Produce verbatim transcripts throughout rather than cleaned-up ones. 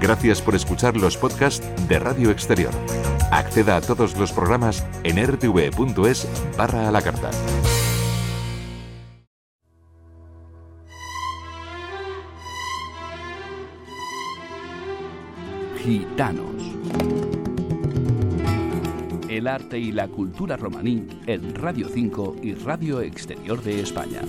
Gracias por escuchar los podcasts de Radio Exterior. Acceda a todos los programas en r t v punto es barra a la carta. Gitanos. El arte y la cultura romaní en Radio cinco y Radio Exterior de España.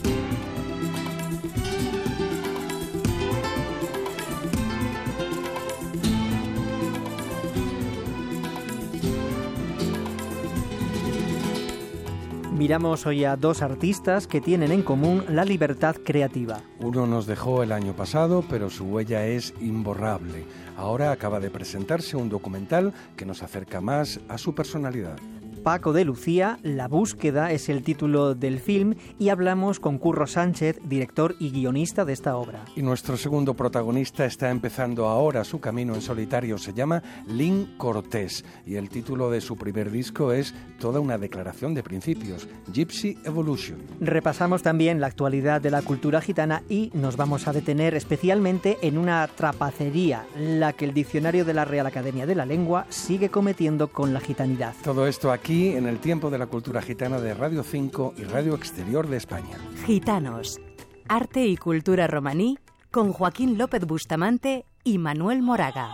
Miramos hoy a dos artistas que tienen en común la libertad creativa. Uno nos dejó el año pasado, pero su huella es imborrable. Ahora acaba de presentarse un documental que nos acerca más a su personalidad. Paco de Lucía, La búsqueda es el título del film y hablamos con Curro Sánchez, director y guionista de esta obra. Y nuestro segundo protagonista está empezando ahora su camino en solitario, se llama Lynn Cortés y el título de su primer disco es toda una declaración de principios, Gypsy Evolution. Repasamos también la actualidad de la cultura gitana y nos vamos a detener especialmente en una trapacería, la que el diccionario de la Real Academia de la Lengua sigue cometiendo con la gitanidad. Todo esto aquí Aquí en el tiempo de la cultura gitana de Radio cinco y Radio Exterior de España. Gitanos, arte y cultura romaní con Joaquín López Bustamante y Manuel Moraga.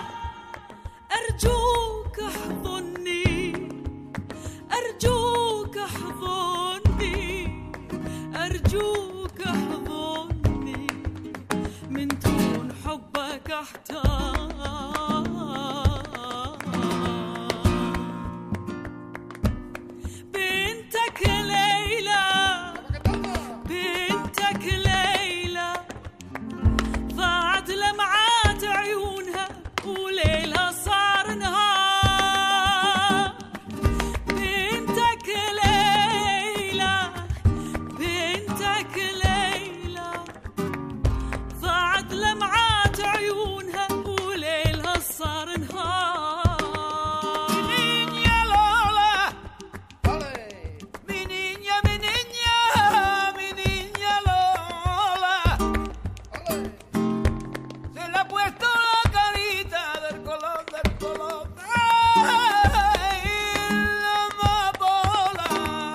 أرجوك أرجوك احضني من دون حبك أحتار بنتك ليلى بنتك ليلى ضاعت لمعات عيونها وليلها صار نهار بنتك ليلى بنتك ليلى ضاعت لمعات عيونها وليلها صار نهار منين يا لولا منين يا منين يا منين يا لولا se le ha puesto la carita del color del color ay la amapola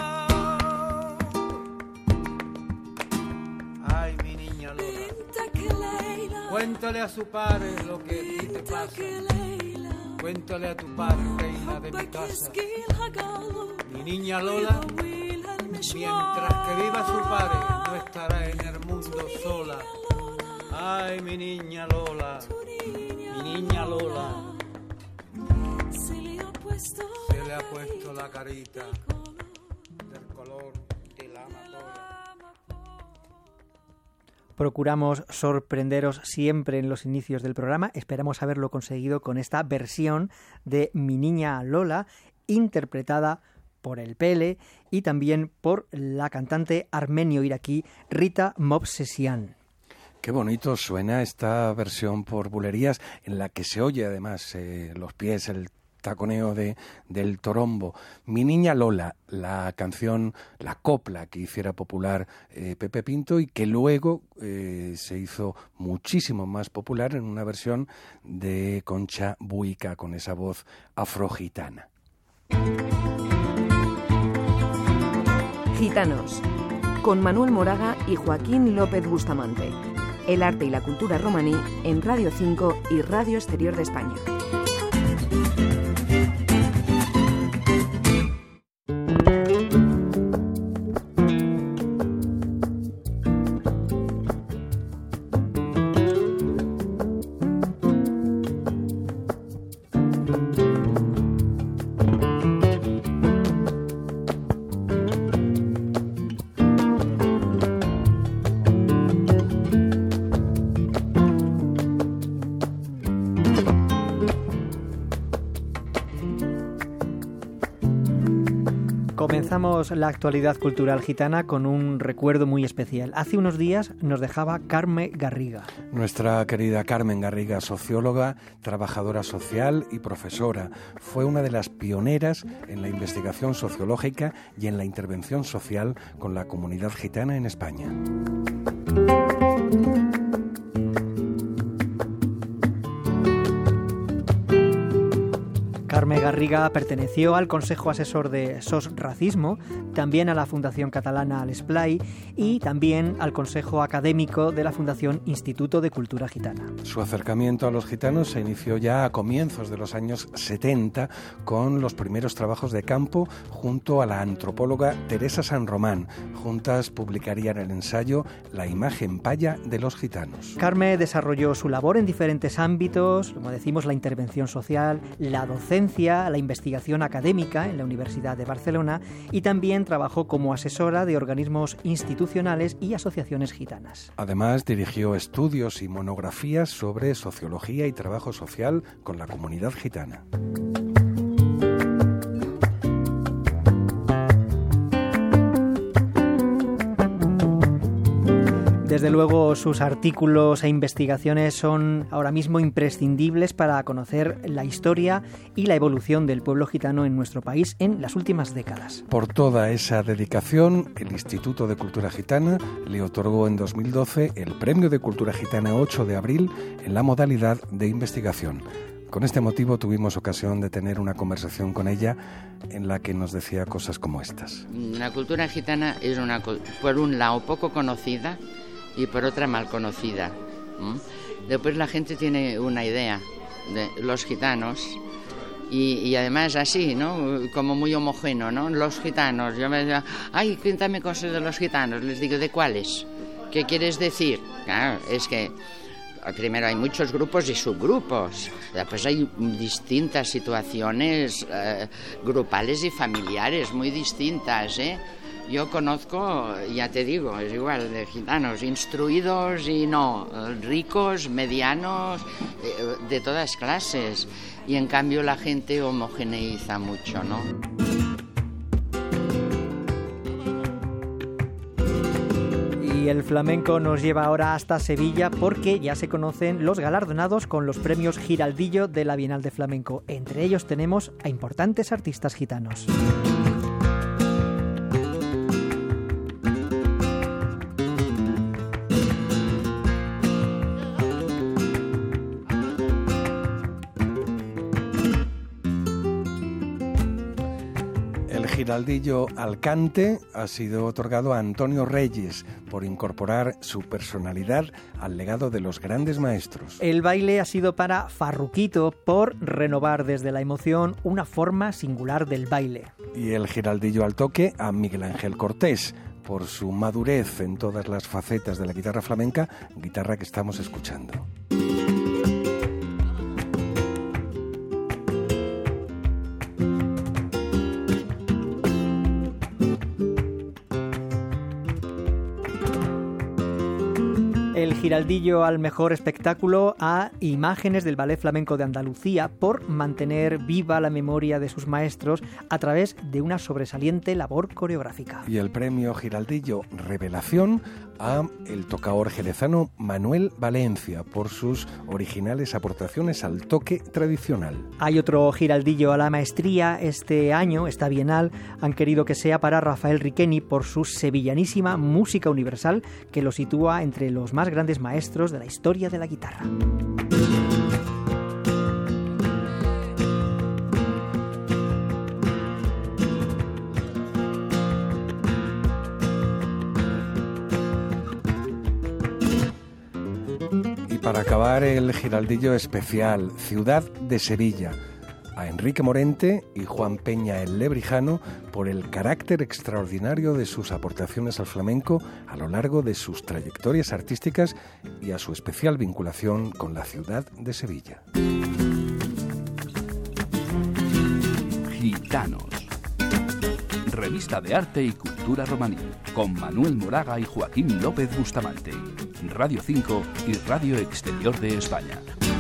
Ay, mi niña Lola, cuéntale a su padre lo que a ti te pasa. Cuéntale a tu padre, reina de mi casa. Mi niña Lola, mientras que viva su padre, no estará en el mundo sola. Ay, mi niña Lola, mi niña Lola, se le ha puesto la carita del color de la amapola. Procuramos sorprenderos siempre en los inicios del programa. Esperamos haberlo conseguido con esta versión de Mi Niña Lola, interpretada por el Pele y también por la cantante armenio-iraquí Rita Movsesian. Qué bonito suena esta versión por bulerías, en la que se oye además eh, los pies, el taconeo de, del torombo. Mi Niña Lola, la canción, la copla que hiciera popular eh, Pepe Pinto y que luego eh, se hizo muchísimo más popular en una versión de Concha Buica con esa voz afrogitana. Gitanos, con Manuel Moraga y Joaquín López Bustamante. El arte y la cultura romaní en Radio cinco y Radio Exterior de España. Comenzamos la actualidad cultural gitana con un recuerdo muy especial. Hace unos días nos dejaba Carme Garriga. Nuestra querida Carmen Garriga, socióloga, trabajadora social y profesora, fue una de las pioneras en la investigación sociológica y en la intervención social con la comunidad gitana en España. Carme Garriga perteneció al Consejo Asesor de S O S Racismo, también a la Fundación Catalana Al Esplai y también al Consejo Académico de la Fundación Instituto de Cultura Gitana. Su acercamiento a los gitanos se inició ya a comienzos de los años setenta con los primeros trabajos de campo junto a la antropóloga Teresa San Román. Juntas publicarían el ensayo La imagen paya de los gitanos. Carme desarrolló su labor en diferentes ámbitos, como decimos, la intervención social, la docencia, la investigación académica en la Universidad de Barcelona y también trabajó como asesora de organismos institucionales y asociaciones gitanas. Además, dirigió estudios y monografías sobre sociología y trabajo social con la comunidad gitana. Desde luego, sus artículos e investigaciones son ahora mismo imprescindibles para conocer la historia y la evolución del pueblo gitano en nuestro país en las últimas décadas. Por toda esa dedicación, el Instituto de Cultura Gitana le otorgó en dos mil doce el Premio de Cultura Gitana ocho de abril en la modalidad de investigación. Con este motivo tuvimos ocasión de tener una conversación con ella en la que nos decía cosas como estas. La cultura gitana es una, por un lado, poco conocida y por otra mal conocida. ¿Mm? Después la gente tiene una idea de los gitanos Y, y además así, ¿no? Como muy homogéneo, ¿no? Los gitanos. Yo me digo, ay, cuéntame cosas de los gitanos. Les digo, ¿de cuáles? ¿Qué quieres decir? Claro, es que primero hay muchos grupos y subgrupos. Después hay distintas situaciones eh, grupales y familiares muy distintas, ¿eh? Yo conozco, ya te digo, es igual, de gitanos instruidos y no, ricos, medianos, eh, de todas clases. Y en cambio la gente homogeneiza mucho, ¿no? Y el flamenco nos lleva ahora hasta Sevilla porque ya se conocen los galardonados con los premios Giraldillo de la Bienal de Flamenco. Entre ellos tenemos a importantes artistas gitanos. Giraldillo Alcante ha sido otorgado a Antonio Reyes por incorporar su personalidad al legado de los grandes maestros. El baile ha sido para Farruquito por renovar desde la emoción una forma singular del baile. Y el Giraldillo al toque a Miguel Ángel Cortés por su madurez en todas las facetas de la guitarra flamenca, guitarra que estamos escuchando. El Giraldillo al mejor espectáculo a Imágenes del Ballet Flamenco de Andalucía por mantener viva la memoria de sus maestros a través de una sobresaliente labor coreográfica. Y el premio Giraldillo Revelación a el tocaor jerezano Manuel Valencia por sus originales aportaciones al toque tradicional. Hay otro Giraldillo a la maestría este año, esta bienal, han querido que sea para Rafael Riqueni por su sevillanísima música universal que lo sitúa entre los más grandes maestros de la historia de la guitarra. Y para acabar, el Giraldillo especial, Ciudad de Sevilla, a Enrique Morente y Juan Peña el Lebrijano por el carácter extraordinario de sus aportaciones al flamenco a lo largo de sus trayectorias artísticas y a su especial vinculación con la ciudad de Sevilla. Gitanos. Revista de Arte y Cultura Romaní, con Manuel Moraga y Joaquín López Bustamante. Radio cinco y Radio Exterior de España.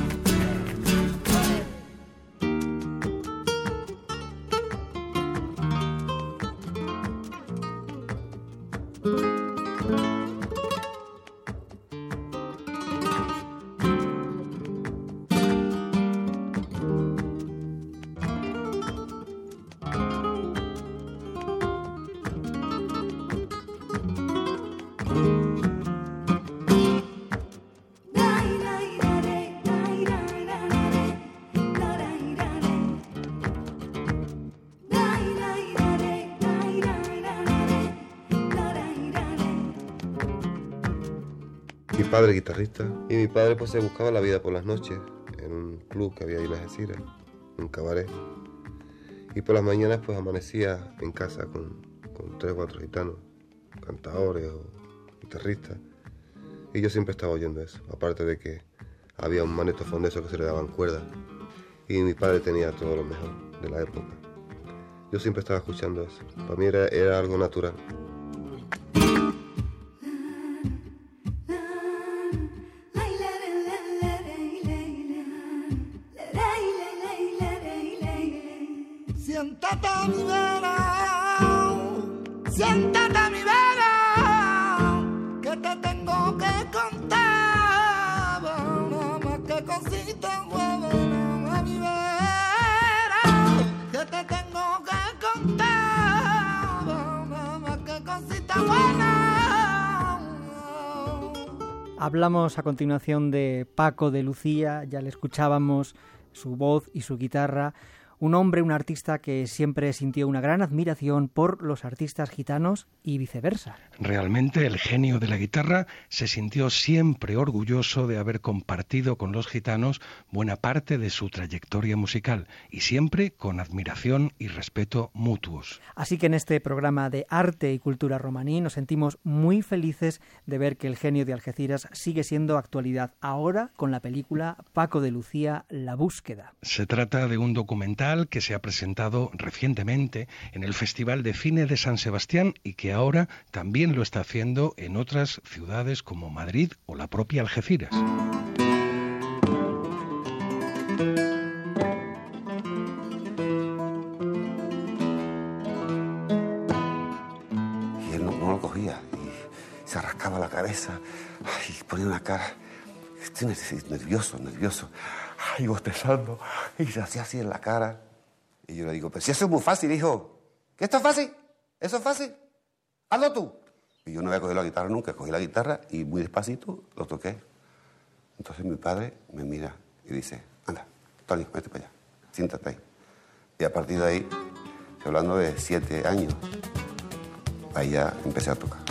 Mi padre guitarrista y mi padre pues se buscaba la vida por las noches en un club que había ahí en Algeciras, un cabaret, y por las mañanas pues amanecía en casa con, con tres o cuatro gitanos, cantadores o guitarristas, y yo siempre estaba oyendo eso, aparte de que había un magnetofón de esos que se le daban cuerdas y mi padre tenía todo lo mejor de la época. Yo siempre estaba escuchando eso, para mí era, era algo natural. Siéntate a mi vera, siéntate a mi vera, que te tengo que contar, mamá, qué cosita buena, a mi vera, que te tengo que contar, mamá, qué cosita buena. Hablamos a continuación de Paco de Lucía, ya le escuchábamos su voz y su guitarra. Un hombre, un artista que siempre sintió una gran admiración por los artistas gitanos y viceversa. Realmente el genio de la guitarra se sintió siempre orgulloso de haber compartido con los gitanos buena parte de su trayectoria musical y siempre con admiración y respeto mutuos. Así que en este programa de arte y cultura romaní nos sentimos muy felices de ver que el genio de Algeciras sigue siendo actualidad ahora con la película Paco de Lucía, La búsqueda. Se trata de un documental que se ha presentado recientemente en el Festival de Cine de San Sebastián y que ahora también lo está haciendo en otras ciudades como Madrid o la propia Algeciras. Y él no, no lo cogía y se rascaba la cabeza y ponía una cara. Estoy nervioso, nervioso. Ay, bostezando. Y se hacía así en la cara. Y yo le digo, pero si eso es muy fácil, hijo. ¿Que esto es fácil? ¿Eso es fácil? Hazlo tú. Y yo no había cogido la guitarra nunca. Cogí la guitarra y muy despacito lo toqué. Entonces mi padre me mira y dice, anda, Tony, vete para allá. Siéntate ahí. Y a partir de ahí, estoy hablando de siete años, ahí ya empecé a tocar.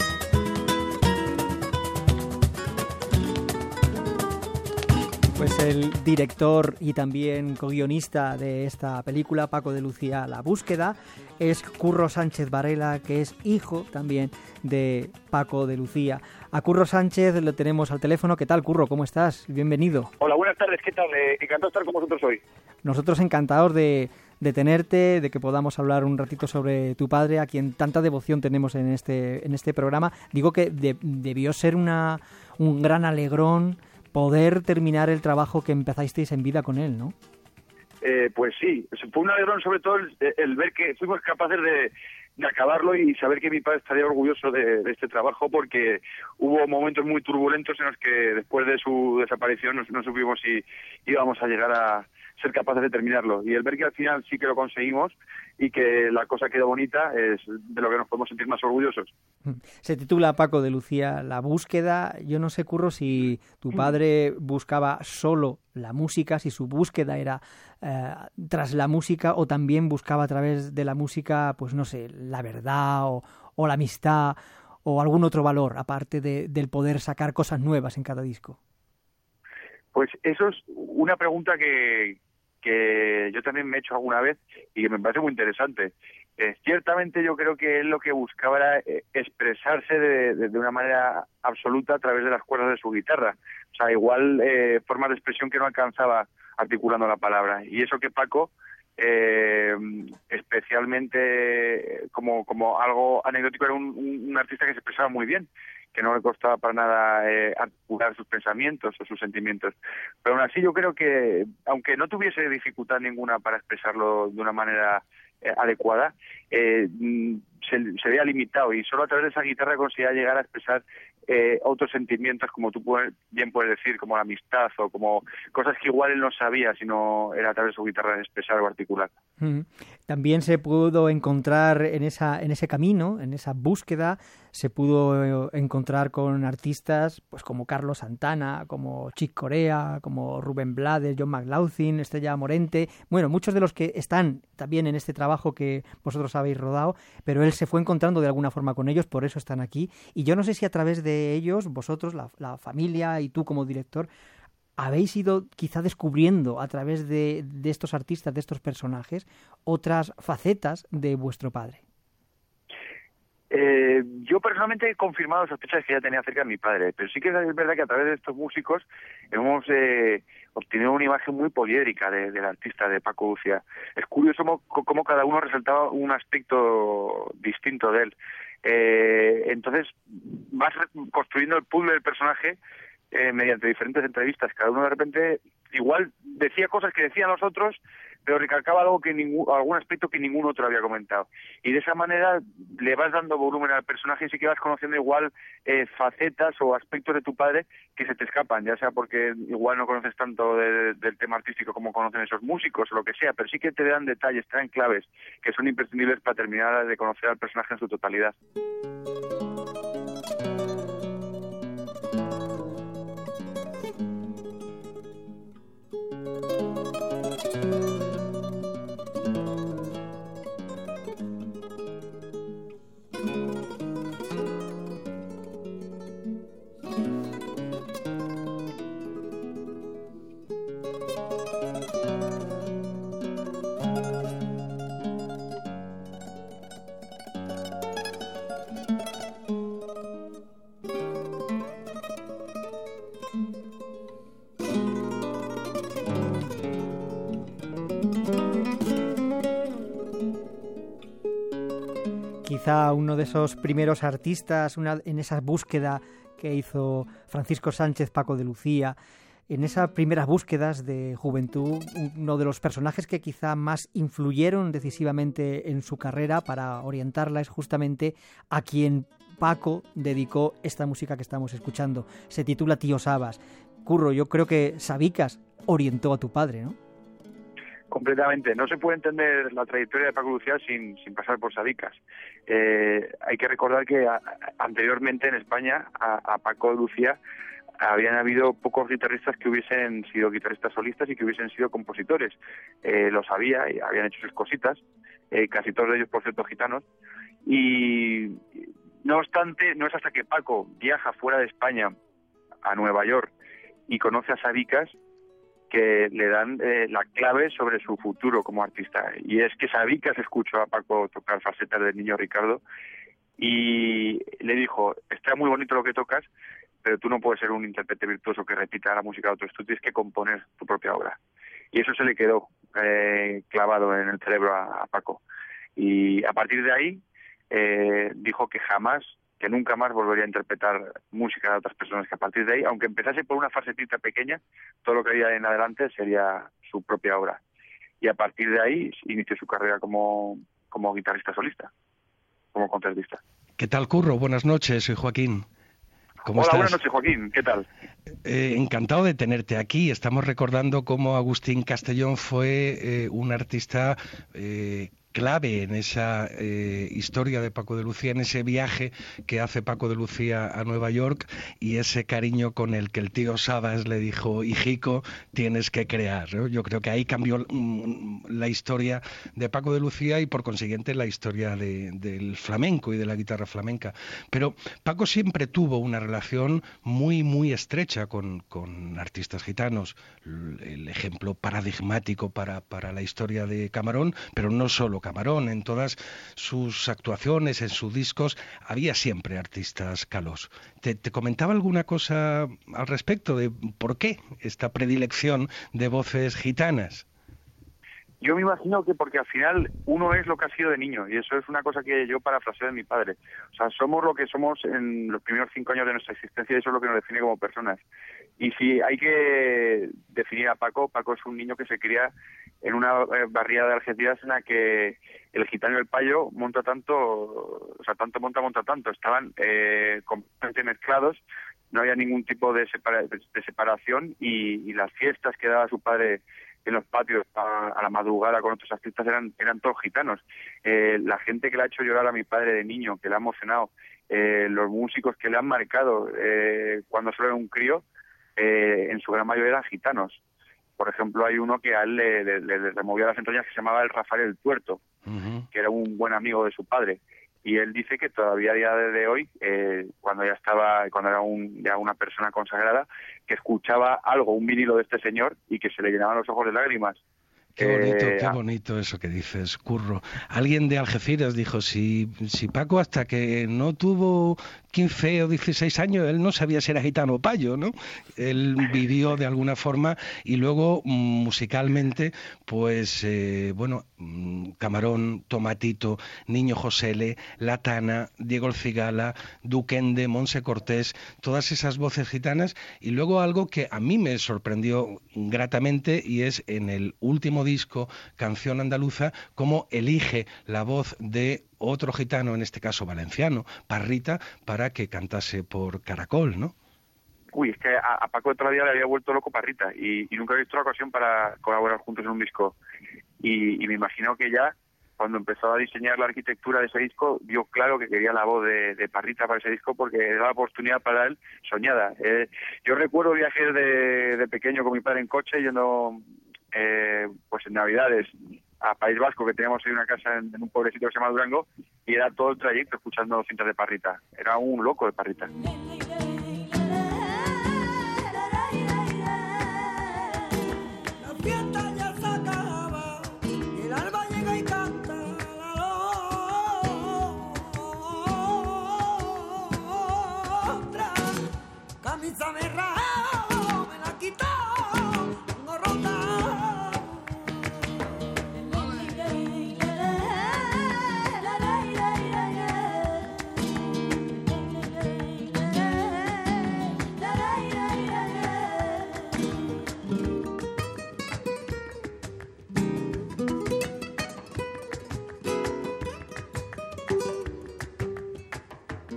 Pues el director y también co-guionista de esta película, Paco de Lucía, La búsqueda, es Curro Sánchez Varela, que es hijo también de Paco de Lucía. A Curro Sánchez lo tenemos al teléfono. ¿Qué tal, Curro? ¿Cómo estás? Bienvenido. Hola, buenas tardes. ¿Qué tal? Eh, encantado de estar con vosotros hoy. Nosotros encantados de, de tenerte, de que podamos hablar un ratito sobre tu padre, a quien tanta devoción tenemos en este, en este programa. Digo que de, debió ser una, un gran alegrón poder terminar el trabajo que empezasteis en vida con él, ¿no? Eh, pues sí, fue un alegrón sobre todo el, el ver que fuimos capaces de, de acabarlo y saber que mi padre estaría orgulloso de, de este trabajo, porque hubo momentos muy turbulentos en los que después de su desaparición no, no supimos si íbamos a llegar a ser capaces de terminarlo. Y el ver que al final sí que lo conseguimos y que la cosa quedó bonita es de lo que nos podemos sentir más orgullosos. Se titula Paco de Lucía, La búsqueda. Yo no sé, Curro, si tu padre buscaba solo la música, si su búsqueda era eh, tras la música, o también buscaba a través de la música, pues no sé, la verdad o, o la amistad o algún otro valor, aparte de, del poder sacar cosas nuevas en cada disco. Pues eso es una pregunta que, que yo también me he hecho alguna vez y que me parece muy interesante. Eh, ciertamente yo creo que él lo que buscaba era eh, expresarse de, de, de una manera absoluta a través de las cuerdas de su guitarra. O sea, igual eh, formas de expresión que no alcanzaba articulando la palabra. Y eso que Paco, eh, especialmente como, como algo anecdótico, era un, un, un artista que se expresaba muy bien, que no le costaba para nada eh, articular sus pensamientos o sus sentimientos. Pero aún así yo creo que, aunque no tuviese dificultad ninguna para expresarlo de una manera eh, adecuada, eh, se, se veía limitado, y solo a través de esa guitarra conseguía llegar a expresar eh, otros sentimientos, como tú puedes, bien puedes decir, como la amistad o como cosas que igual él no sabía, sino era a través de su guitarra expresar o articular. Mm. También se pudo encontrar en esa en ese camino, en esa búsqueda, se pudo encontrar con artistas pues como Carlos Santana, como Chick Corea, como Rubén Blades, John McLaughlin, Estrella Morente, bueno, muchos de los que están también en este trabajo que vosotros habéis rodado, pero él se fue encontrando de alguna forma con ellos, por eso están aquí. Y yo no sé si a través de ellos, vosotros, la, la familia y tú como director, habéis ido quizá descubriendo a través de, de estos artistas, de estos personajes, otras facetas de vuestro padre. Eh, yo personalmente he confirmado sospechas que ya tenía acerca de mi padre, pero sí que es verdad que a través de estos músicos hemos eh, obtenido una imagen muy poliédrica de, del artista de Paco Lucía. Es curioso cómo, cómo cada uno resaltaba un aspecto distinto de él. Eh, entonces vas construyendo el puzzle del personaje eh, mediante diferentes entrevistas. Cada uno de repente igual decía cosas que decían los otros, pero recalcaba algo que ningún, algún aspecto que ningún otro había comentado. Y de esa manera le vas dando volumen al personaje y sí que vas conociendo igual eh, facetas o aspectos de tu padre que se te escapan, ya sea porque igual no conoces tanto de, del tema artístico como conocen esos músicos o lo que sea, pero sí que te dan detalles, te dan claves que son imprescindibles para terminar de conocer al personaje en su totalidad. quizá uno de esos primeros artistas, una, en esa búsqueda que hizo Francisco Sánchez, Paco de Lucía, en esas primeras búsquedas de juventud, uno de los personajes que quizá más influyeron decisivamente en su carrera para orientarla es justamente a quien Paco dedicó esta música que estamos escuchando. Se titula Tío Sabas. Curro, yo creo que Sabicas orientó a tu padre, ¿no? Completamente. No se puede entender la trayectoria de Paco de Lucía sin, sin pasar por Sabicas. Eh, hay que recordar que a, anteriormente en España a, a Paco de Lucía habían habido pocos guitarristas que hubiesen sido guitarristas solistas y que hubiesen sido compositores. Eh, lo sabía y habían hecho sus cositas, eh, casi todos de ellos, por cierto, gitanos. Y no obstante, no es hasta que Paco viaja fuera de España a Nueva York y conoce a Sabicas que le dan eh, la clave sobre su futuro como artista. Y es que Sabicas escuchó a Paco tocar falsetas del Niño Ricardo y le dijo, está muy bonito lo que tocas, pero tú no puedes ser un intérprete virtuoso que repita la música de otros, tú tienes que componer tu propia obra. Y eso se le quedó eh, clavado en el cerebro a, a Paco. Y a partir de ahí eh, dijo que jamás, que nunca más volvería a interpretar música de otras personas, que a partir de ahí, aunque empezase por una farsetita pequeña, todo lo que había en adelante sería su propia obra. Y a partir de ahí inició su carrera como, como guitarrista solista, como concertista. ¿Qué tal, Curro? Buenas noches, soy Joaquín. ¿Cómo Hola, estás? buenas noches, Joaquín. ¿Qué tal? Eh, encantado de tenerte aquí. Estamos recordando cómo Agustín Castellón fue eh, un artista eh, clave en esa eh, historia de Paco de Lucía, en ese viaje que hace Paco de Lucía a Nueva York y ese cariño con el que el tío Sabas le dijo, hijico, tienes que crear, ¿no? Yo creo que ahí cambió mm, la historia de Paco de Lucía y por consiguiente la historia de, del flamenco y de la guitarra flamenca. Pero Paco siempre tuvo una relación muy, muy estrecha con, con artistas gitanos. El ejemplo paradigmático para, para la historia de Camarón, pero no solo Camarón, en todas sus actuaciones, en sus discos, había siempre artistas calos. ¿Te, te comentaba alguna cosa al respecto de por qué esta predilección de voces gitanas? Yo me imagino que porque al final uno es lo que ha sido de niño, y eso es una cosa que yo parafraseo de mi padre. O sea, somos lo que somos en los primeros cinco años de nuestra existencia y eso es lo que nos define como personas. Y si hay que definir a Paco, Paco es un niño que se cría en una barriada de Algeciras en la que el gitano y el payo monta tanto, o sea, tanto monta, monta tanto. Estaban eh, completamente mezclados, no había ningún tipo de, separa- de separación y, y las fiestas que daba su padre en los patios a, a la madrugada con otros artistas eran eran todos gitanos. Eh, la gente que le ha hecho llorar a mi padre de niño, que le ha emocionado, eh, los músicos que le han marcado eh, cuando solo era un crío, eh, en su gran mayoría eran gitanos. Por ejemplo, hay uno que a él le, le, le removió las entrañas que se llamaba el Rafael el Tuerto, uh-huh. que era un buen amigo de su padre. Y él dice que todavía a día de hoy, eh, cuando ya estaba, cuando era un, ya una persona consagrada, que escuchaba algo, un vinilo de este señor, y que se le llenaban los ojos de lágrimas. Qué bonito, eh, qué bonito eso que dices, Curro. Alguien de Algeciras dijo, si, si Paco hasta que no tuvo quince o dieciséis años, él no sabía si era gitano o payo, ¿no? Él vivió de alguna forma y luego musicalmente, pues, eh, bueno, Camarón, Tomatito, Niño Josele, La Tana, Diego el Cigala, Duquende, Monse Cortés, todas esas voces gitanas y luego algo que a mí me sorprendió gratamente y es en el último disco, Canción Andaluza, cómo elige la voz de otro gitano, en este caso valenciano, Parrita, para que cantase por Caracol, ¿no? Uy, es que a, a Paco todavía le había vuelto loco Parrita y, y nunca he visto la ocasión para colaborar juntos en un disco. Y, y me imagino que ya, cuando empezó a diseñar la arquitectura de ese disco, vio claro que quería la voz de, de Parrita para ese disco porque era la oportunidad para él soñada. Eh, yo recuerdo viajes de, de pequeño con mi padre en coche yendo... Eh, pues en Navidades a País Vasco, que teníamos ahí una casa en, en un pueblecito que se llama Durango, y era todo el trayecto escuchando cintas de Parrita. Era un loco de Parrita.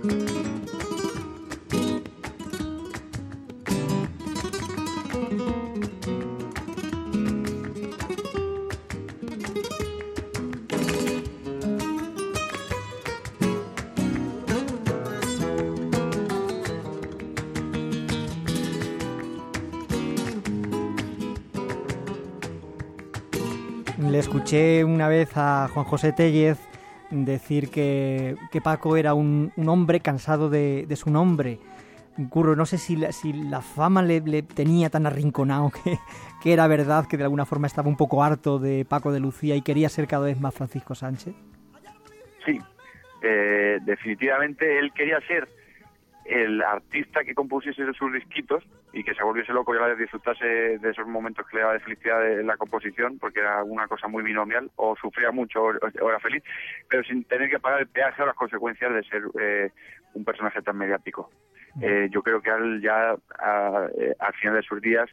Le escuché una vez a Juan José Tellez decir que, que Paco era un, un hombre cansado de, de su nombre. Curro, no sé si la, si la fama le, le tenía tan arrinconado que, que era verdad que de alguna forma estaba un poco harto de Paco de Lucía y quería ser cada vez más Francisco Sánchez. Sí, eh, definitivamente él quería ser el artista que compusiese sus disquitos y que se volviese loco y a la vez disfrutase de esos momentos que le daba de felicidad de la composición, porque era una cosa muy binomial, o sufría mucho o, o era feliz, pero sin tener que pagar el peaje o las consecuencias de ser eh, un personaje tan mediático. Eh, yo creo que él ya a, eh, al final de sus días,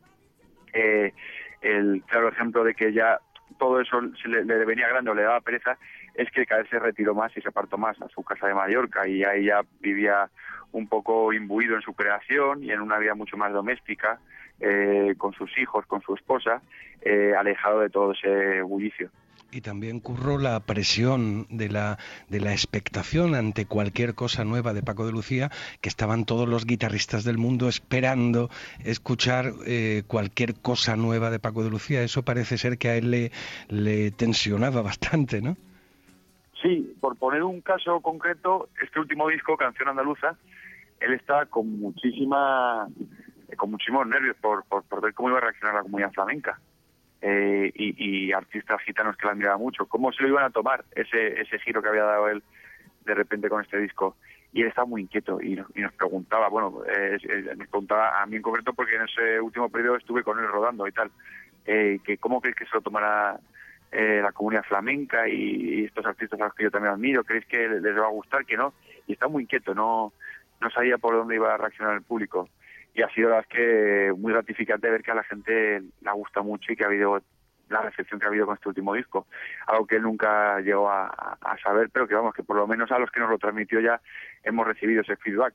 eh, el claro ejemplo de que ya todo eso se le, le venía grande o le daba pereza, es que cada vez se retiró más y se apartó más a su casa de Mallorca, y ahí ya vivía un poco imbuido en su creación y en una vida mucho más doméstica, eh, con sus hijos, con su esposa, eh, alejado de todo ese bullicio. Y también, Curro, la presión de la de la expectación ante cualquier cosa nueva de Paco de Lucía, que estaban todos los guitarristas del mundo esperando escuchar eh, cualquier cosa nueva de Paco de Lucía. Eso parece ser que a él le, le tensionaba bastante, ¿no? Sí, por poner un caso concreto, este último disco, Canción Andaluza, él estaba con muchísima, con muchísimos nervios por, por, por ver cómo iba a reaccionar la comunidad flamenca. Eh, y, y artistas gitanos que la admiraban mucho, cómo se lo iban a tomar ese ese giro que había dado él de repente con este disco. Y él estaba muy inquieto y nos, y nos preguntaba, bueno, eh, eh, nos preguntaba a mí en concreto, porque en ese último periodo estuve con él rodando y tal, eh, que cómo crees que se lo tomará eh, la comunidad flamenca y, y estos artistas a los que yo también admiro, ¿creéis que les va a gustar, que no? Y estaba muy inquieto, no, no sabía por dónde iba a reaccionar el público. Y ha sido, la verdad, que muy gratificante ver que a la gente le gusta mucho y que ha habido la recepción que ha habido con este último disco. Algo que él nunca llegó a, a saber, pero que vamos, que por lo menos a los que nos lo transmitió ya hemos recibido ese feedback.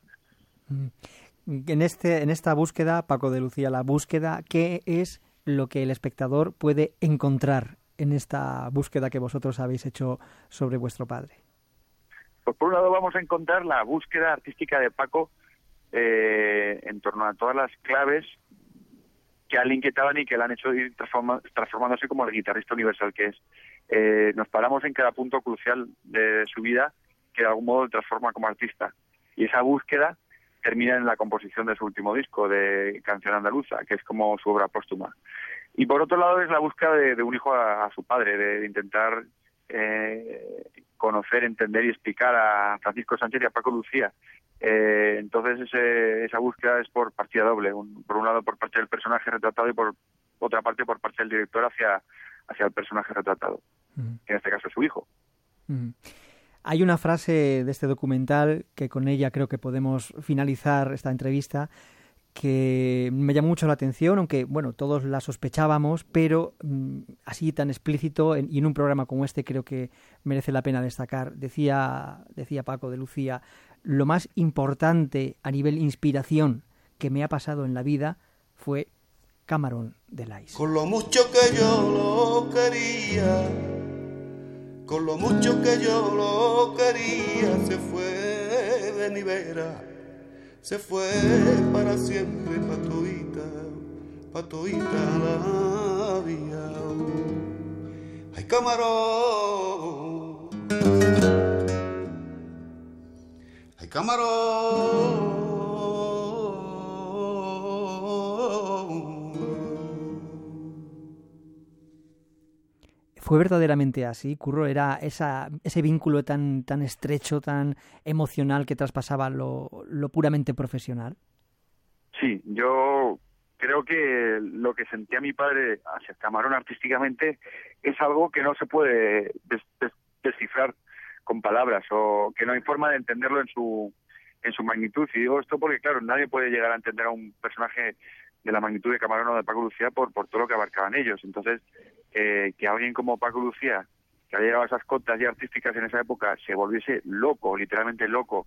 En, este, en esta búsqueda, Paco de Lucía, la búsqueda, ¿qué es lo que el espectador puede encontrar en esta búsqueda que vosotros habéis hecho sobre vuestro padre? Pues por un lado vamos a encontrar la búsqueda artística de Paco Eh, en torno a todas las claves que a él le inquietaban y que le han hecho ir transforma, transformándose como el guitarrista universal que es. Eh, nos paramos en cada punto crucial de su vida que de algún modo le transforma como artista. Y esa búsqueda termina en la composición de su último disco, de Canción Andaluza, que es como su obra póstuma. Y por otro lado es la búsqueda de, de un hijo a, a su padre, de, de intentar eh, conocer, entender y explicar a Francisco Sánchez y a Paco Lucía. Eh, entonces ese, esa búsqueda es por partida doble, un, por un lado por parte del personaje retratado y por otra parte por parte del director hacia, hacia el personaje retratado, uh-huh. que en este caso es su hijo. Uh-huh. Hay una frase de este documental que con ella creo que podemos finalizar esta entrevista, que me llamó mucho la atención, aunque bueno, todos la sospechábamos, pero mmm, así tan explícito en, y en un programa como este creo que merece la pena destacar. Decía, decía Paco de Lucía: lo más importante a nivel inspiración que me ha pasado en la vida fue Camarón de Lais. Con lo mucho que yo lo quería, con lo mucho que yo lo quería, se fue de mi vera, se fue para siempre, patoita, patoita la vía. Ay, camarón, ay, camarón. ¿Fue verdaderamente así, Curro? ¿Era esa, ese vínculo tan, tan estrecho, tan emocional que traspasaba lo, lo puramente profesional? Sí, yo creo que lo que sentía mi padre hacia Camarón artísticamente es algo que no se puede des, des, descifrar con palabras, o que no hay forma de entenderlo en su en su magnitud. Y digo esto porque, claro, nadie puede llegar a entender a un personaje de la magnitud de Camarón o de Paco Lucía por, por todo lo que abarcaban ellos. Entonces, eh, que alguien como Paco Lucía, que había llegado a esas cotas ya artísticas en esa época, se volviese loco, literalmente loco,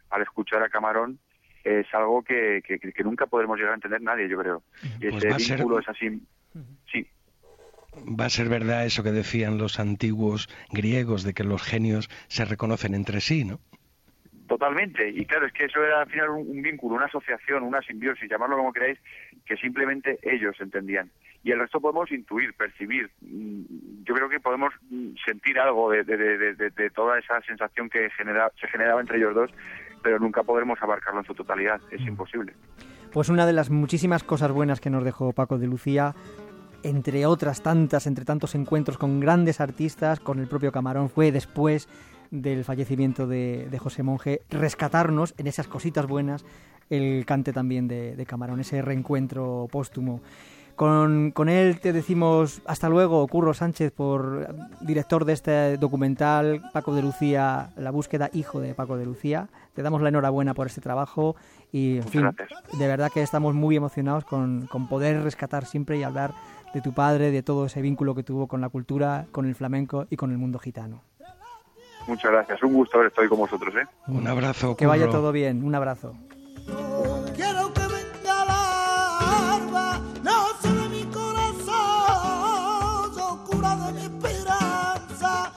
al escuchar a Camarón es algo que, que, que nunca podremos llegar a entender nadie, yo creo. Y Pues ese va a ser- vínculo es así... Sí. Va a ser verdad eso que decían los antiguos griegos, de que los genios se reconocen entre sí, ¿no? Totalmente, y claro, es que eso era al final un, un vínculo, una asociación, una simbiosis, llamarlo como queráis, que simplemente ellos entendían. Y el resto podemos intuir, percibir. Mm, Yo creo que podemos mm, sentir algo de, de, de, de, de toda esa sensación que genera, se generaba entre ellos dos, pero nunca podremos abarcarlo en su totalidad, es imposible. Pues una de las muchísimas cosas buenas que nos dejó Paco de Lucía, entre otras tantas, entre tantos encuentros con grandes artistas, con el propio Camarón, fue después del fallecimiento de, de José Monge, rescatarnos en esas cositas buenas el cante también de, de Camarón, ese reencuentro póstumo. Con, con él te decimos hasta luego, Curro Sánchez, por director de este documental, Paco de Lucía, La búsqueda, hijo de Paco de Lucía. Te damos la enhorabuena por este trabajo y, en fin, de verdad que estamos muy emocionados con, con poder rescatar siempre y hablar de tu padre, de todo ese vínculo que tuvo con la cultura, con el flamenco y con el mundo gitano. Muchas gracias, un gusto haber estado hoy con vosotros, ¿eh? Un abrazo, Que vaya Curro. todo bien, un abrazo. Quiero que venga la alba, no sé de mi corazón, yo cura de mi esperanza.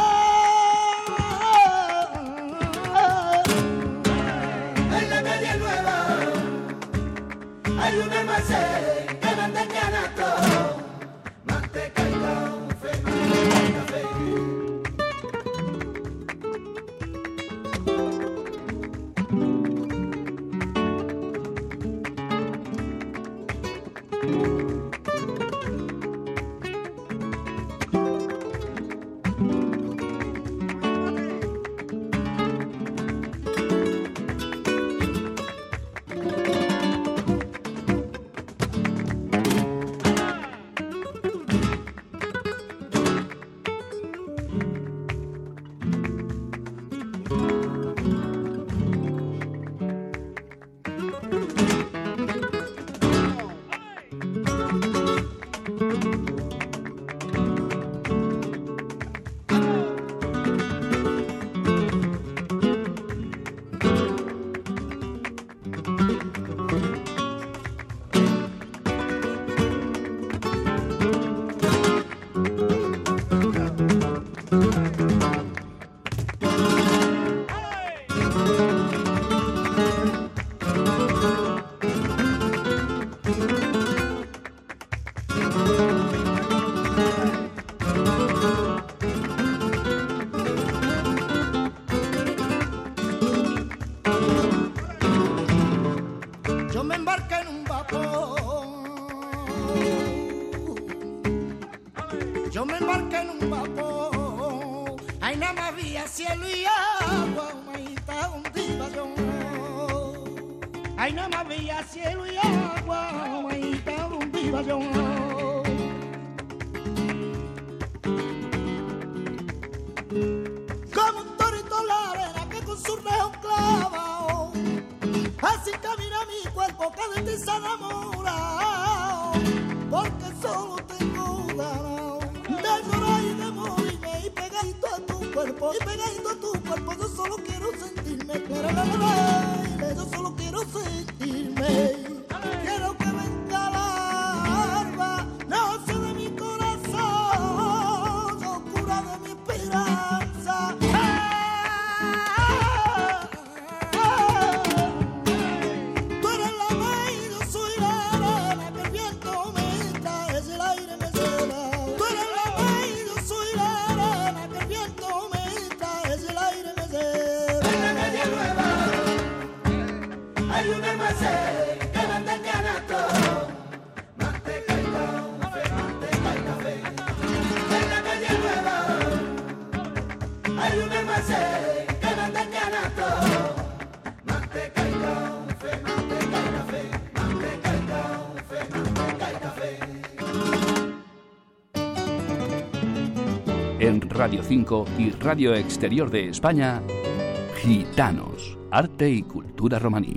En la calle nueva hay un almacén que vende canasto, manteca y café, manteca y café. Yo me embarqué en un vapor, yo me embarqué en un vapor, ahí nada más había cielo y agua, maíta donde iba yo. Ahí nada más había cielo y agua, maíta donde iba yo. Como un torito en la arena que con su rejo clava, así camina mi cuerpo que de ti se enamora, porque solo tengo ganas de llorar y de morirme, y pegadito a tu cuerpo, y pegadito a tu cuerpo, yo solo quiero sentirme, yo solo quiero sentirme, quiero que venga la alba, no sé de mi corazón, yo cura de mi esperanza. Tú eres la maíz, yo soy la arena, que el viento me trae, el aire me cela. Tú eres la maíz, yo soy la arena, que el viento me trae, el aire me cela. En la calle nueva hay un almacén que vende canasto, manteca y café, manteca y café. En la calle nueva hay un almacén que vende canasto, manteca y café, manteca y café, manteca y café, manteca y café. En Radio cinco y Radio Exterior de España, Gitanos, arte y cultura romaní.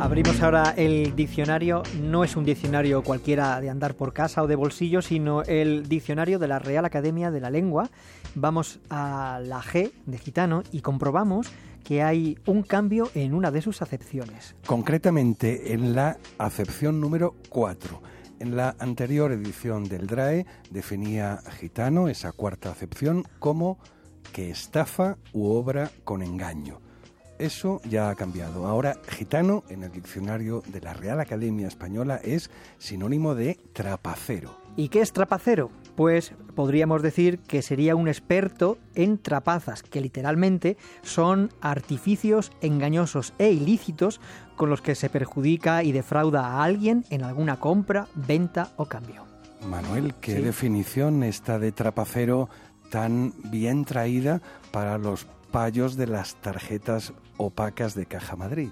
Abrimos ahora el diccionario. No es un diccionario cualquiera de andar por casa o de bolsillo, sino el diccionario de la Real Academia de la Lengua. Vamos a la G de gitano y comprobamos que hay un cambio en una de sus acepciones. Concretamente en la acepción número cuatro. En la anterior edición del D R A E definía gitano, esa cuarta acepción, como que estafa u obra con engaño. Eso ya ha cambiado. Ahora, gitano, en el diccionario de la Real Academia Española, es sinónimo de trapacero. ¿Y qué es trapacero? Pues podríamos decir que sería un experto en trapazas, que literalmente son artificios engañosos e ilícitos con los que se perjudica y defrauda a alguien en alguna compra, venta o cambio. Manuel, ¿qué Sí. definición esta de trapacero tan bien traída para los payos de las tarjetas opacas de Caja Madrid?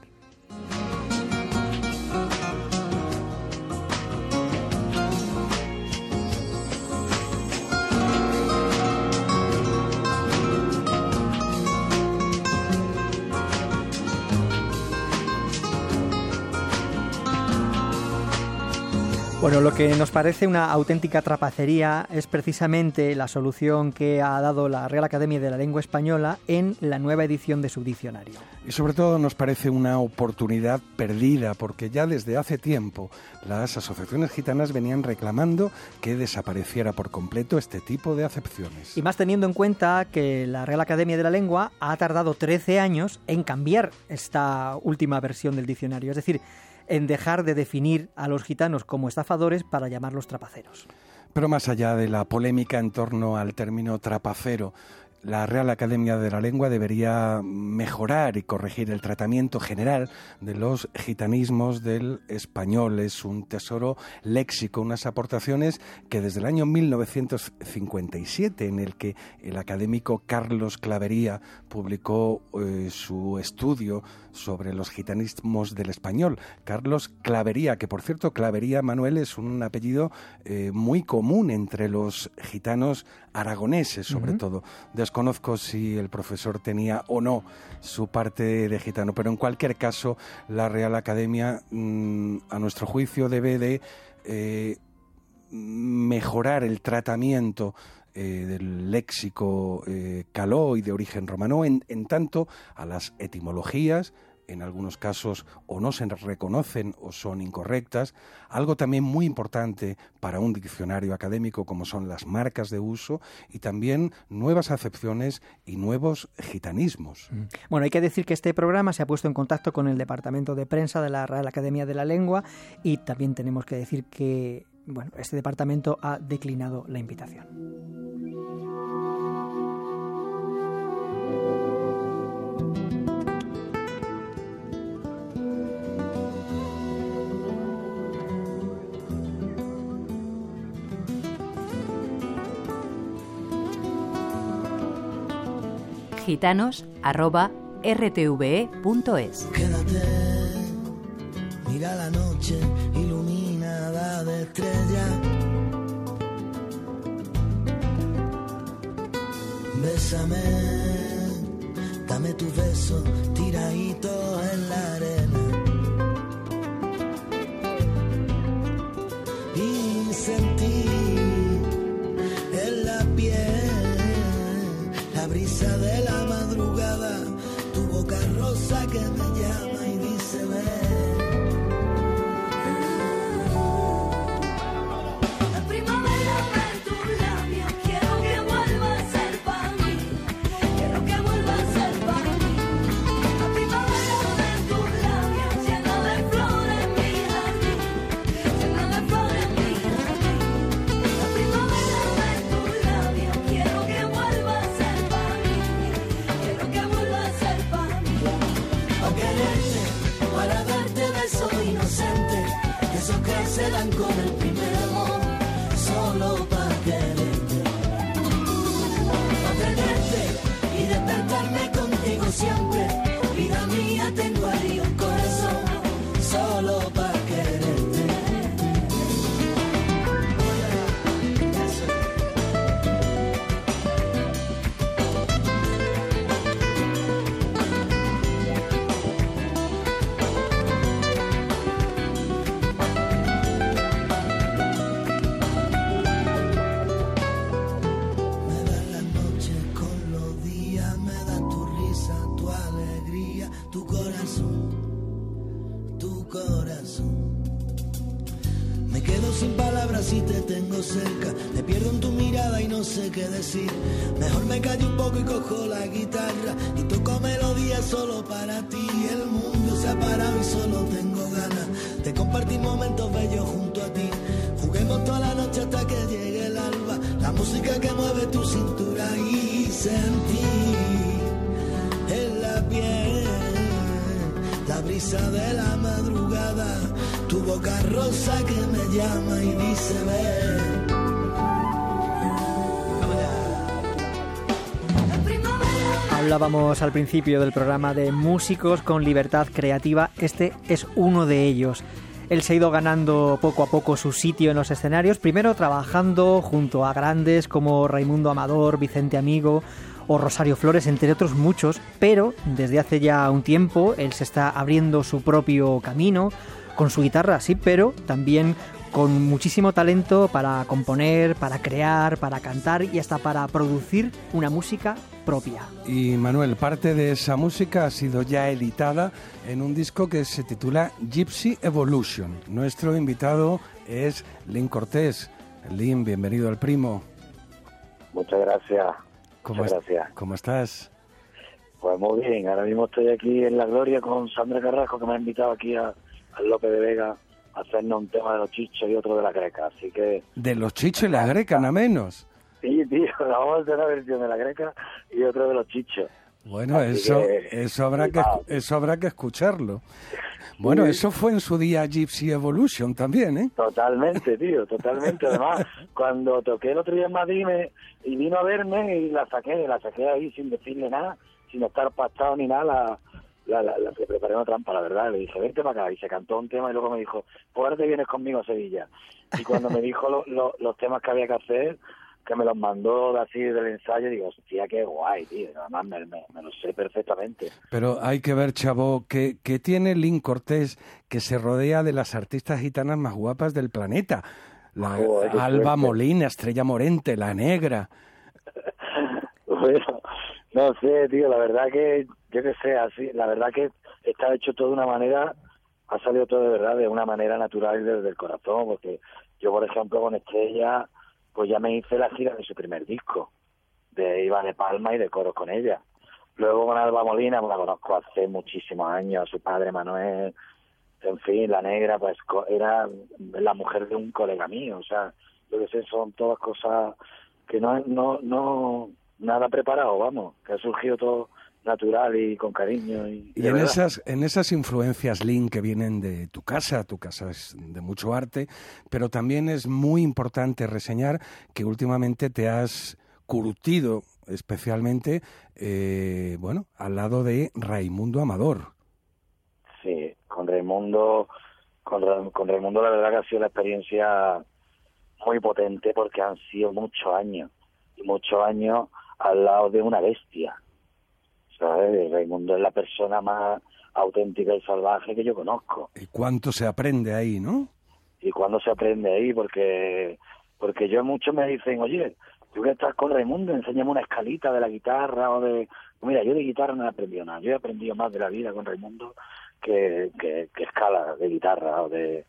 Bueno, lo que nos parece una auténtica trapacería es precisamente la solución que ha dado la Real Academia de la Lengua Española en la nueva edición de su diccionario. Y sobre todo nos parece una oportunidad perdida, porque ya desde hace tiempo las asociaciones gitanas venían reclamando que desapareciera por completo este tipo de acepciones. Y más teniendo en cuenta que la Real Academia de la Lengua ha tardado trece años en cambiar esta última versión del diccionario, es decir, en dejar de definir a los gitanos como estafadores para llamarlos trapaceros. Pero más allá de la polémica en torno al término trapacero, la Real Academia de la Lengua debería mejorar y corregir el tratamiento general de los gitanismos del español. Es un tesoro léxico, unas aportaciones que desde el año mil novecientos cincuenta y siete, en el que el académico Carlos Clavería publicó eh, su estudio sobre los gitanismos del español. Carlos Clavería, que por cierto, Clavería, Manuel, es un apellido eh, muy común entre los gitanos aragoneses, sobre uh-huh. todo. Desconozco si el profesor tenía o no su parte de gitano, pero en cualquier caso, la Real Academia, mmm, a nuestro juicio, debe de eh, mejorar el tratamiento Eh, del léxico eh, caló y de origen romano, en, en tanto a las etimologías, en algunos casos o no se reconocen o son incorrectas, algo también muy importante para un diccionario académico como son las marcas de uso y también nuevas acepciones y nuevos gitanismos. Bueno, hay que decir que este programa se ha puesto en contacto con el Departamento de Prensa de la Real Academia de la Lengua y también tenemos que decir que bueno, este departamento ha declinado la invitación. gitanos arroba r t v e punto es. Quédate, mira la noche iluminada de estrellas. Bésame, dame tu beso tiradito en la arena. Y sentí en la piel la brisa de la madrugada, tu boca rosa que me llama y dice ven. Se dan con el primer amor, solo para quererte, para tenerte y despertarme contigo siempre. Vida mía, tengo ahí un corazón, solo para quererte. sin palabras si te tengo cerca. Me pierdo en tu mirada y no sé qué decir. Mejor me callo un poco y cojo la guitarra y toco melodías solo para ti. El mundo se ha parado y solo tengo ganas de compartir momentos bellos junto a ti. Juguemos toda la noche hasta que llegue el alba. La música que mueve tu cintura y sentir en la piel la brisa de la madrugada, tu boca rosa que me llama y dice ven. Hablábamos al principio del programa de músicos con libertad creativa. Este es uno de ellos. Él se ha ido ganando poco a poco su sitio en los escenarios, primero trabajando junto a grandes como Raimundo Amador, Vicente Amigo o Rosario Flores, entre otros muchos, pero desde hace ya un tiempo él se está abriendo su propio camino con su guitarra, sí, pero también con muchísimo talento para componer, para crear, para cantar y hasta para producir una música propia. Y Manuel, parte de esa música ha sido ya editada en un disco que se titula Gypsy Evolution. Nuestro invitado es Lin Cortés. Lin, bienvenido al Primo. Muchas gracias. ¿Cómo, Muchas es, gracias. ¿Cómo estás? Pues muy bien, ahora mismo estoy aquí en La Gloria con Sandra Carrasco, que me ha invitado aquí a, a López de Vega a hacernos un tema de los chichos y otro de la greca, así que... De los chichos y la greca, nada menos. Sí, tío, vamos a hacer una versión de la greca y otra de los chichos. Bueno, así eso que, eso habrá que eso habrá que escucharlo. Bueno, sí. Eso fue en su día Gypsy Evolution también, ¿eh? Totalmente, tío, totalmente. Además, cuando toqué el otro día en Madrid me, y vino a verme y la saqué, la saqué ahí sin decirle nada, sin estar pactado ni nada, la, la, la, la le preparé una trampa, la verdad. Le dije, vente para acá, y se cantó un tema y luego me dijo, pues ahora te vienes conmigo a Sevilla. Y cuando me dijo lo, lo, los temas que había que hacer, que me los mandó así del ensayo, digo, hostia, qué guay, tío, además me, me, me lo sé perfectamente. Pero hay que ver, chavo, que, que tiene Lin Cortés, que se rodea de las artistas gitanas más guapas del planeta. La Oh, Alba Molina, Estrella Morente, La Negra. Bueno, no sé, tío, la verdad que, yo que sé, así, la verdad que está hecho todo de una manera, ha salido todo de verdad de una manera natural y desde el corazón, porque yo, por ejemplo, con Estrella, pues ya me hice la gira de su primer disco, de Iba de Palma y de coros con ella. Luego con Alba Molina, pues la conozco hace muchísimos años, su padre Manuel, en fin, La Negra, pues era la mujer de un colega mío, o sea, yo que sé, son todas cosas que no, no, no, nada preparado, vamos, que ha surgido todo natural y con cariño. Y, y en esas, en esas influencias, Lin, que vienen de tu casa, tu casa es de mucho arte, pero también es muy importante reseñar que últimamente te has curtido especialmente, eh, bueno, al lado de Raimundo Amador. Sí, con Raimundo, con, con Raimundo la verdad que ha sido la experiencia muy potente porque han sido muchos años, y muchos años al lado de una bestia. ¿Sabes? Raimundo es la persona más auténtica y salvaje que yo conozco. ¿Y cuánto se aprende ahí, no? Y cuándo se aprende ahí, porque porque yo muchos me dicen, oye, tú que estás con Raimundo, enséñame una escalita de la guitarra o de... Mira, yo de guitarra no he aprendido nada. Yo he aprendido más de la vida con Raimundo que, que, que escala de guitarra o de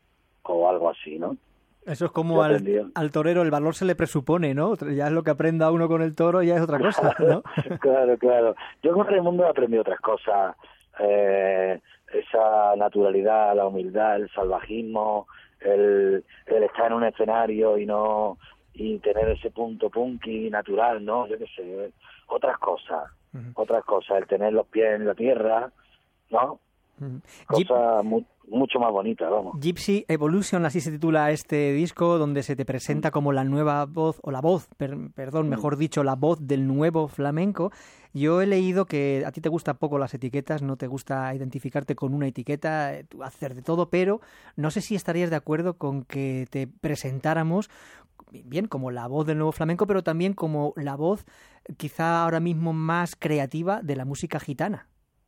o algo así, ¿no? Eso es como al, al torero, el valor se le presupone, ¿no? Ya es lo que aprenda uno con el toro, ya es otra cosa, ¿no? Claro, claro. Yo con Raimundo he aprendido otras cosas. Eh, esa naturalidad, la humildad, el salvajismo, el, el estar en un escenario y no y tener ese punto punky natural, ¿no? Yo qué sé, otras cosas, uh-huh. otras cosas, el tener los pies en la tierra, ¿no? Uh-huh. Cosas muy, mucho más bonitas, vamos. Gypsy Evolution, así se titula este disco, donde se te presenta uh-huh. como la nueva voz, o la voz, per, perdón, uh-huh. mejor dicho, la voz del nuevo flamenco. Yo he leído que a ti te gustan poco las etiquetas, no te gusta identificarte con una etiqueta, tú hacer de todo, pero no sé si estarías de acuerdo con que te presentáramos bien como la voz del nuevo flamenco, pero también como la voz quizá ahora mismo más creativa de la música gitana.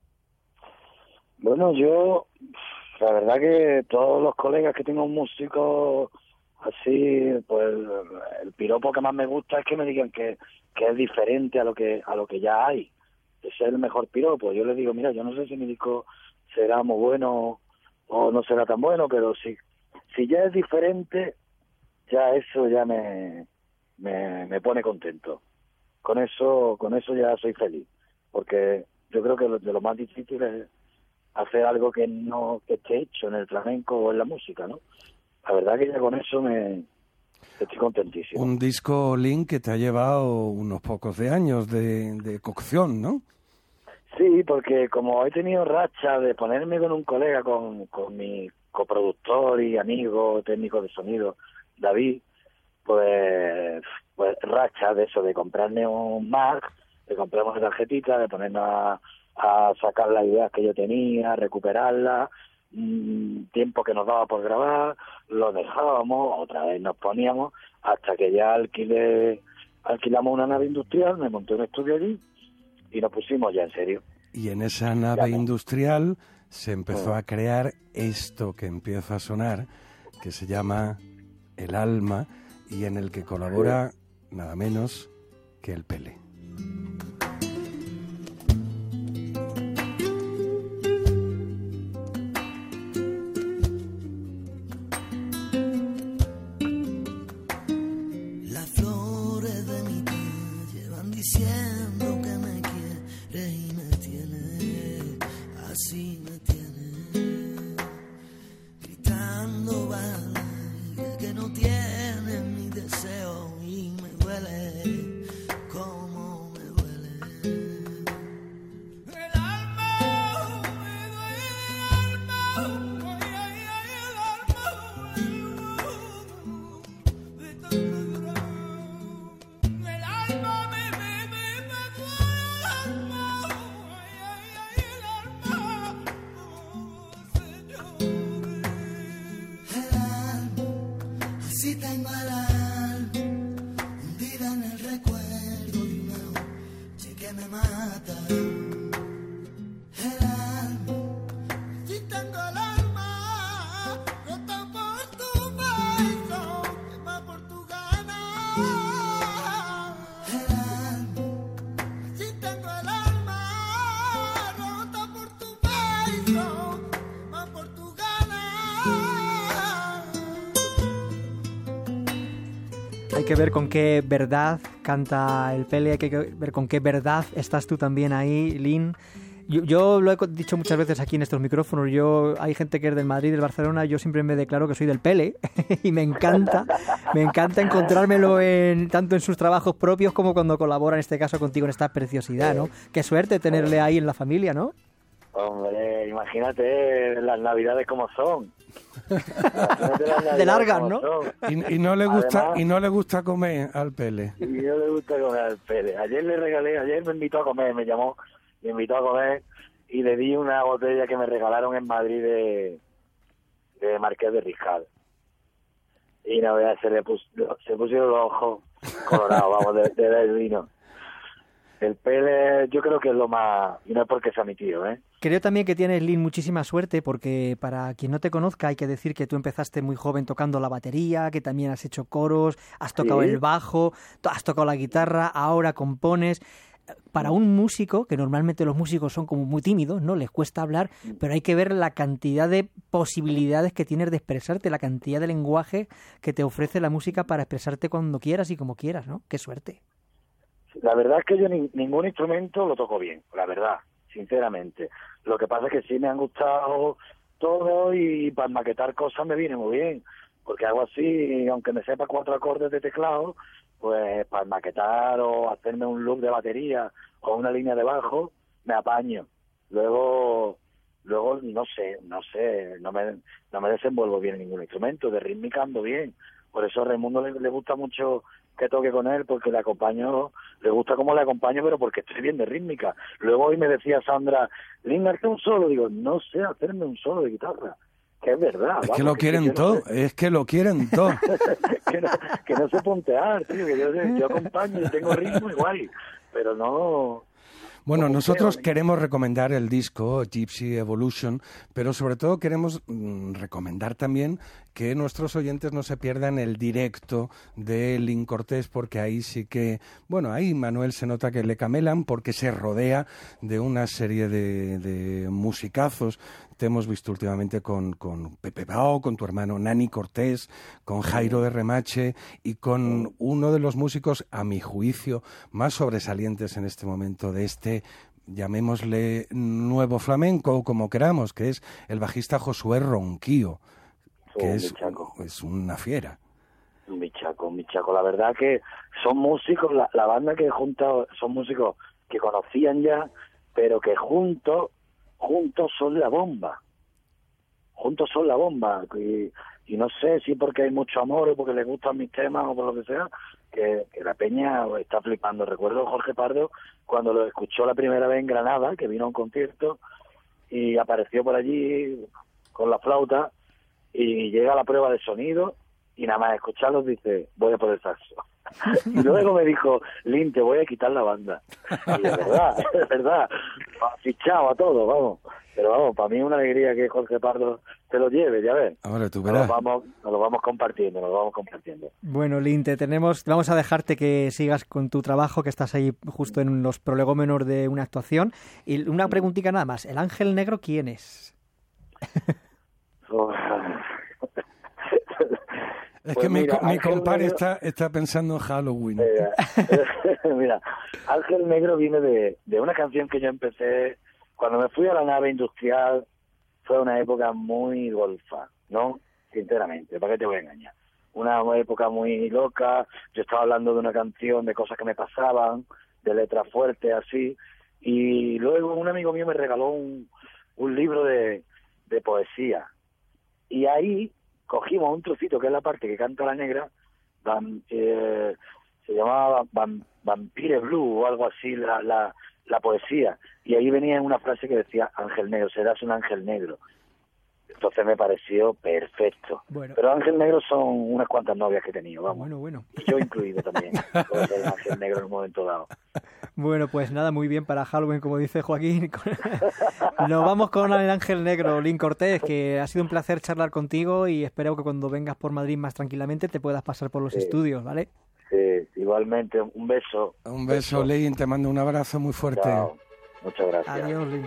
Bueno, yo, la verdad que todos los colegas que tengo músicos así, pues el piropo que más me gusta es que me digan que, que es diferente a lo que a lo que ya hay. Ese es el mejor piropo. Yo les digo, mira, yo no sé si mi disco será muy bueno o no será tan bueno, pero si si ya es diferente, ya eso ya me, me, me pone contento. Con eso, con eso ya soy feliz, porque yo creo que lo, de lo más difícil es hacer algo que no que esté hecho en el flamenco o en la música, ¿no? La verdad que ya con eso me estoy contentísimo. Un disco, Lin, que te ha llevado unos pocos de años de, de cocción, ¿no? Sí, porque como he tenido racha de ponerme con un colega, con, con mi coproductor y amigo técnico de sonido, David, pues, pues racha de eso, de comprarme un Mac, de comprarme una tarjetita, de ponernos a, a sacar las ideas que yo tenía, recuperarlas, mmm, tiempo que nos daba por grabar, lo dejábamos, otra vez nos poníamos, hasta que ya alquilé, alquilamos una nave industrial, me monté un estudio allí y nos pusimos ya en serio. Y en esa nave industrial se empezó a crear esto que empieza a sonar, que se llama El Alma, y en el que colabora nada menos que el Pele. Las flores de mi piel llevan diciendo que me quiere y me tiene, así me tiene, gritando vale, que no tiene mi deseo y me duele, como me duele. El alma, me duele el alma, ay, ay, ay, el alma, de tanto llorar. El alma me, me, me, me duele el alma, ay, ay, ay, el alma, oh, señor. El alma, así tengo el alma, hundida en el recuerdo de una noche que me mata. El alma, así tengo el alma, rota por tu beso, quema por tu gana. El alma, así tengo el alma, rota por tu beso, quema por tu gana. Hay que ver con qué verdad canta el Pele, hay que ver con qué verdad estás tú también ahí, Lin. Yo, yo lo he dicho muchas veces aquí en estos micrófonos, yo hay gente que es del Madrid, del Barcelona, yo siempre me declaro que soy del Pele y me encanta, me encanta encontrármelo en, tanto en sus trabajos propios como cuando colabora en este caso contigo en esta preciosidad, ¿no? Qué suerte tenerle ahí en la familia, ¿no? Hombre, imagínate las navidades como son. Imagínate las navidades De largas, como ¿no? son. Y, y no le gusta Además- y no le gusta comer al Pele. Y no le gusta comer al Pele. Ayer le regalé, ayer me invitó a comer, me llamó, me invitó a comer y le di una botella que me regalaron en Madrid de, de Marqués de Riscal. Y no veas, se le pus, se pusieron los ojos colorados, vamos, de, de ver el vino. El Pele yo creo que es lo más, y no es porque sea mi tío, ¿eh? Creo también que tienes, Lin, muchísima suerte porque para quien no te conozca hay que decir que tú empezaste muy joven tocando la batería, que también has hecho coros, has tocado Sí. el bajo, to- has tocado la guitarra, ahora compones. Para un músico, que normalmente los músicos son como muy tímidos, ¿no? Les cuesta hablar, pero hay que ver la cantidad de posibilidades que tienes de expresarte, la cantidad de lenguaje que te ofrece la música para expresarte cuando quieras y como quieras, ¿no? ¡Qué suerte! La verdad es que yo ni- ningún instrumento lo toco bien, la verdad, sinceramente. Lo que pasa es que sí me han gustado todo y para maquetar cosas me viene muy bien, porque hago así, aunque me sepa cuatro acordes de teclado, pues para maquetar o hacerme un loop de batería o una línea de bajo, me apaño. Luego, luego no sé, no sé, no me, no me desenvuelvo bien en ningún instrumento, de rítmica ando bien. Por eso a Raimundo le, le gusta mucho que toque con él, porque le acompaño, le gusta cómo le acompaño, pero porque estoy bien de rítmica. Luego hoy me decía Sandra, Lin, hazte un solo. Digo, no sé hacerme un solo de guitarra. Que es verdad. Es vamos, que lo que quieren yo no todo, sé. es que lo quieren todo. que, no, que no sé puntear, tío, que yo, yo acompaño y tengo ritmo igual, pero no... Bueno, no nosotros punteo. queremos recomendar el disco Gypsy Evolution, pero sobre todo queremos mm, recomendar también que nuestros oyentes no se pierdan el directo de Lin Cortés, porque ahí sí que, bueno, ahí Manuel se nota que le camelan porque se rodea de una serie de, de musicazos. te hemos visto últimamente con, con Pepe Bao, con tu hermano Nani Cortés, con Jairo de Remache y con uno de los músicos, a mi juicio, más sobresalientes en este momento de este, llamémosle, nuevo flamenco, o como queramos, que es el bajista Josué Ronquillo, que Oh, es, Michaco. es una fiera. Michaco, Michaco, la verdad que son músicos, la, la banda que he juntado son músicos que conocían ya, pero que juntos, juntos son la bomba. Juntos son la bomba. Y, y no sé si porque hay mucho amor o porque les gustan mis temas o por lo que sea, que, que la peña está flipando. Recuerdo a Jorge Pardo cuando lo escuchó la primera vez en Granada, que vino a un concierto y apareció por allí con la flauta y llega a la prueba de sonido y nada más escucharlos dice, voy a por el saxo. Y luego me dijo, Lin, te voy a quitar la banda. Y es verdad, es verdad. Fichado a todo, vamos. Pero vamos, para mí es una alegría que Jorge Pardo te lo lleve, ya ves. Ahora tú Nos verás. lo vamos, nos lo vamos compartiendo, nos lo vamos compartiendo. Bueno, Lin, te tenemos, vamos a dejarte que sigas con tu trabajo, que estás ahí justo en los prolegómenos de una actuación. Y una preguntita nada más, ¿el Ángel Negro quién es? Es Pues que mi, mira, co- mi Ángel compadre Negro- está, está pensando en Halloween. Eh, mira, Ángel Negro viene de, de una canción que yo empecé cuando me fui a la nave industrial. Fue una época muy golfa, ¿no? Sinceramente, ¿para qué te voy a engañar? Una época muy loca. Yo estaba hablando de una canción, de cosas que me pasaban, de letras fuertes, así. Y luego un amigo mío me regaló un, un libro de, de poesía. Y ahí cogimos un trocito, que es la parte que canta la negra, van, eh, se llamaba Van, Vampire Blue o algo así, la, la, la poesía. Y ahí venía una frase que decía, Ángel Negro, serás un ángel negro. Entonces me pareció perfecto. Bueno. Pero Ángel Negro son unas cuantas novias que he tenido, vamos. Bueno, bueno. Y yo incluido también. Puedo ser Ángel Negro en un momento dado. Bueno, pues nada, muy bien para Halloween, como dice Joaquín. Nos vamos con el Ángel Negro, Lin Cortés, que ha sido un placer charlar contigo y espero que cuando vengas por Madrid más tranquilamente te puedas pasar por los Sí. estudios, ¿vale? Sí, igualmente, un beso. Un beso, Lin, te mando un abrazo muy fuerte. Chao. Muchas gracias. Adiós, Lin.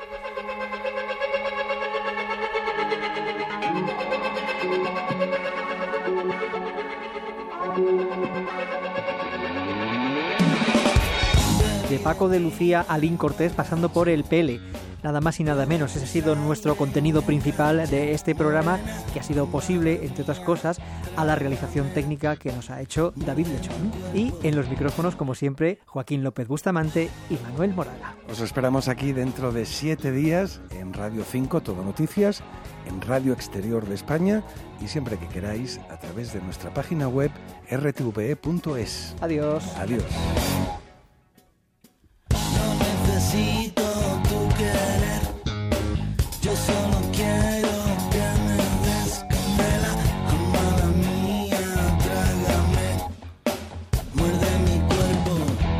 De Paco de Lucía a Lin Cortés pasando por el Pele. Nada más y nada menos. Ese ha sido nuestro contenido principal de este programa, que ha sido posible, entre otras cosas, a la realización técnica que nos ha hecho David Lechón. Y en los micrófonos, como siempre, Joaquín López Bustamante y Manuel Moraga. Os esperamos aquí dentro de siete días en Radio cinco, Todo Noticias, en Radio Exterior de España y siempre que queráis a través de nuestra página web r t v e punto es. Adiós. Adiós. Necesito tu querer, yo solo quiero que me des candela, amada mía, trágame, muerde mi cuerpo.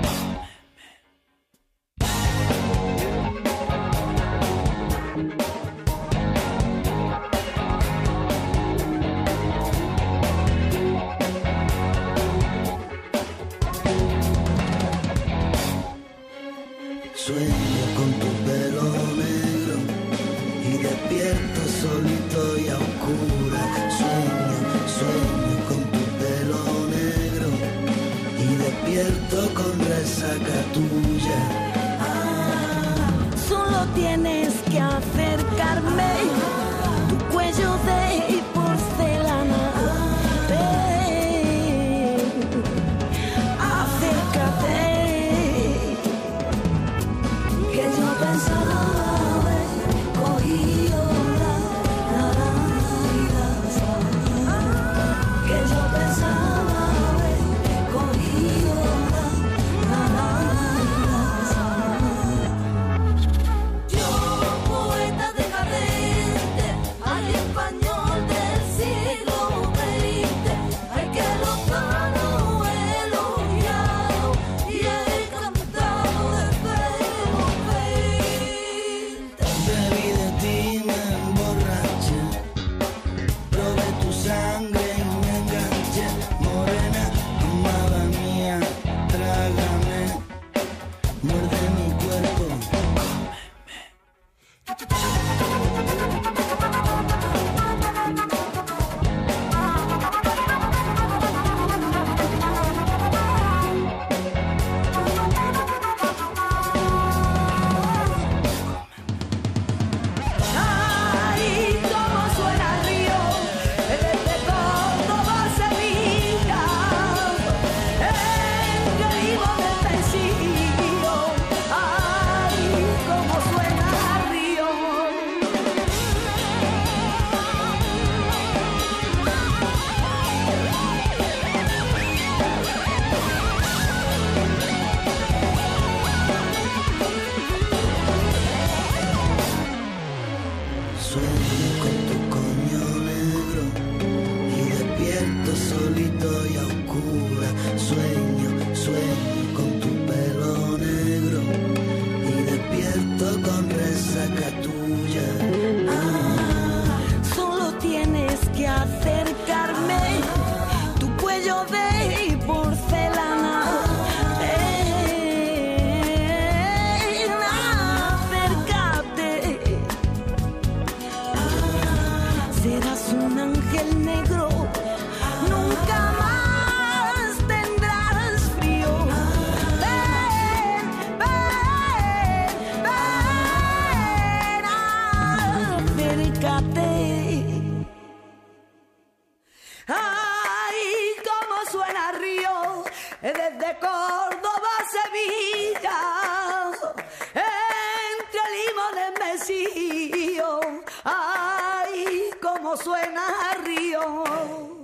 Sueño con tu pelo negro y despierto solito y a oscuras. Sueño, sueño con tu pelo negro y despierto con resaca tuya. Ah, solo tienes que acercarme, tu cuello de porcelana. Ven, acércate. Que yo pensaba haber cogido las naranjas, que yo pensaba haber cogido las naranjas. Yo, poeta decadente, al español del siglo veinte, hay que lo paro elogiado y he cantado de feo. Bebí de ti, me emborraché, probé tu sangre y me enganché. Morena, amada mía, trágame, muerde mi cuerpo. serás un ángel negro, nunca más tendrás frío. Ven, ven, ven, acércate. Ay, cómo suena Río, desde Córdoba a Sevilla, entre limones Mesío. Ay, cómo suena Río.